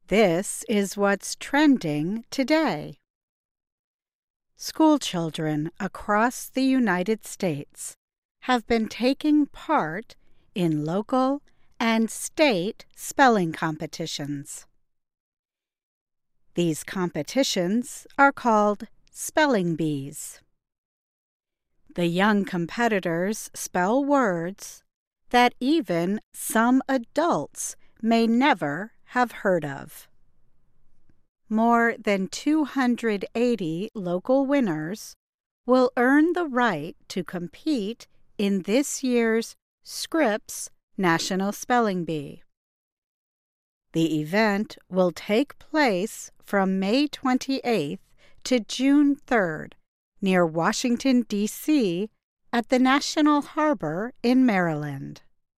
This is what's trending today. School children across the United States have been taking part in local and state spelling competitions. These competitions are called spelling bees. The young competitors spell words that even some adults may never have heard of. More than 280 local winners will earn the right to compete in this year's Scripps National Spelling Bee. The event will take place from May 28th to June 3rd near Washington, D.C. at the National Harbor in Maryland.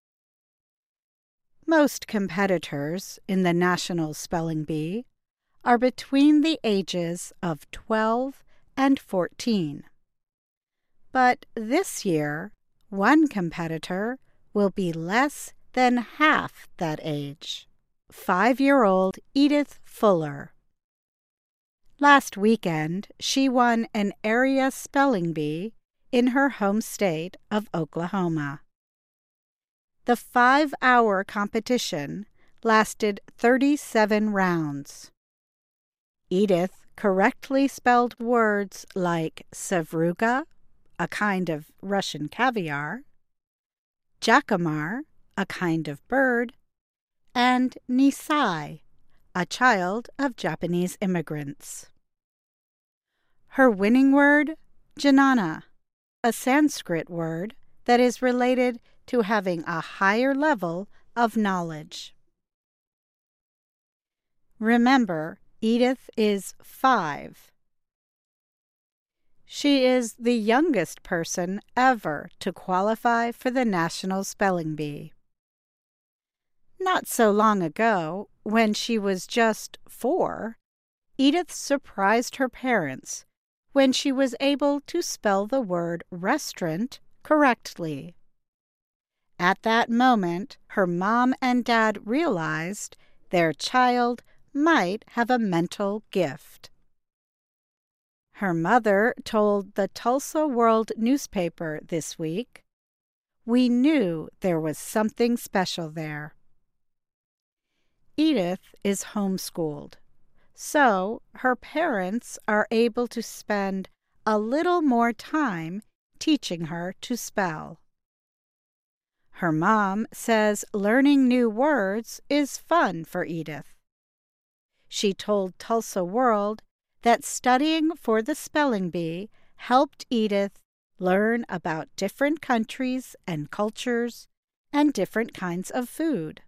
Most competitors in the National Spelling Bee are between the ages of 12 and 14. But this year, one competitor will be less than half that age. 5-year-old Edith Fuller. Last weekend, she won an area spelling bee in her home state of Oklahoma. The 5-hour competition lasted 37 rounds. Edith correctly spelled words like Sevruga, a kind of Russian caviar, Jacamar, a kind of bird, and Nisai, a child of Japanese immigrants. Her winning word, Janana, a Sanskrit word that is related to having a higher level of knowledge. Remember, Edith is 5. She is the youngest person ever to qualify for the National Spelling Bee. Not so long ago, when she was just 4, Edith surprised her parents when she was able to spell the word restaurant correctly. At that moment, her mom and dad realized their child might have a mental gift. Her mother told the Tulsa World newspaper this week, "We knew there was something special there." Edith is homeschooled, so her parents are able to spend a little more time teaching her to spell. Her mom says learning new words is fun for Edith. She told Tulsa World that studying for the spelling bee helped Edith learn about different countries and cultures and different kinds of food.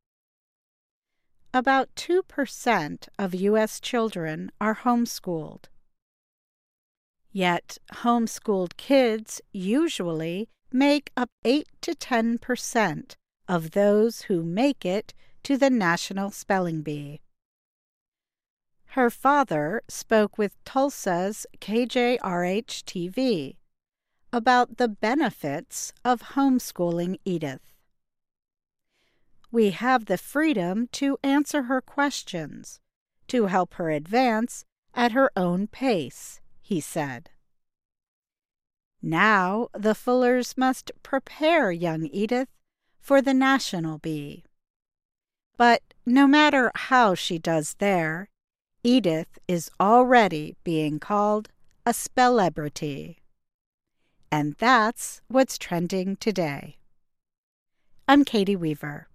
About 2% of U.S. children are homeschooled. Yet homeschooled kids usually make up 8 to 10% of those who make it to the National Spelling Bee. Her father spoke with Tulsa's KJRH-TV about the benefits of homeschooling Edith. "We have the freedom to answer her questions, to help her advance at her own pace," he said. Now the Fullers must prepare young Edith for the National Bee. But no matter how she does there, Edith is already being called a spellebrity. And that's what's trending today. I'm Katie Weaver.